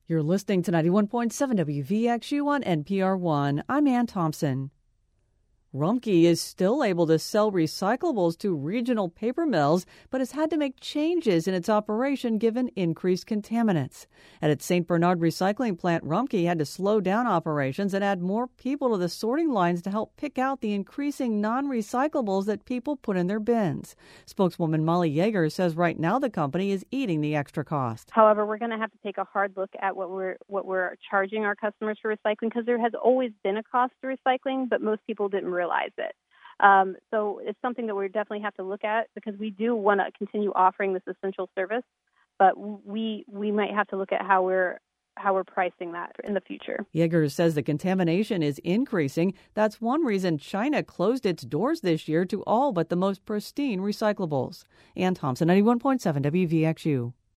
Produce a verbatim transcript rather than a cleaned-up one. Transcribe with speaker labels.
Speaker 1: You're listening to ninety-one point seven W V X U on N P R one. I'm Ann Thompson. Rumpke is still able to sell recyclables to regional paper mills, but has had to make changes in its operation given increased contaminants. At its Saint Bernard recycling plant, Rumpke had to slow down operations and add more people to the sorting lines to help pick out the increasing non-recyclables that people put in their bins. Spokeswoman Molly Yeager says right now the company is eating the extra cost.
Speaker 2: However, we're going to have to take a hard look at what we're what we're charging our customers for recycling, because there has always been a cost to recycling, but most people didn't realize it. Um, so it's something that we definitely have to look at, because we do want to continue offering this essential service, but we we might have to look at how we're how we're pricing that in the future.
Speaker 1: Yeager says the contamination is increasing. That's one reason China closed its doors this year to all but the most pristine recyclables. Ann Thompson, ninety-one point seven W V X U.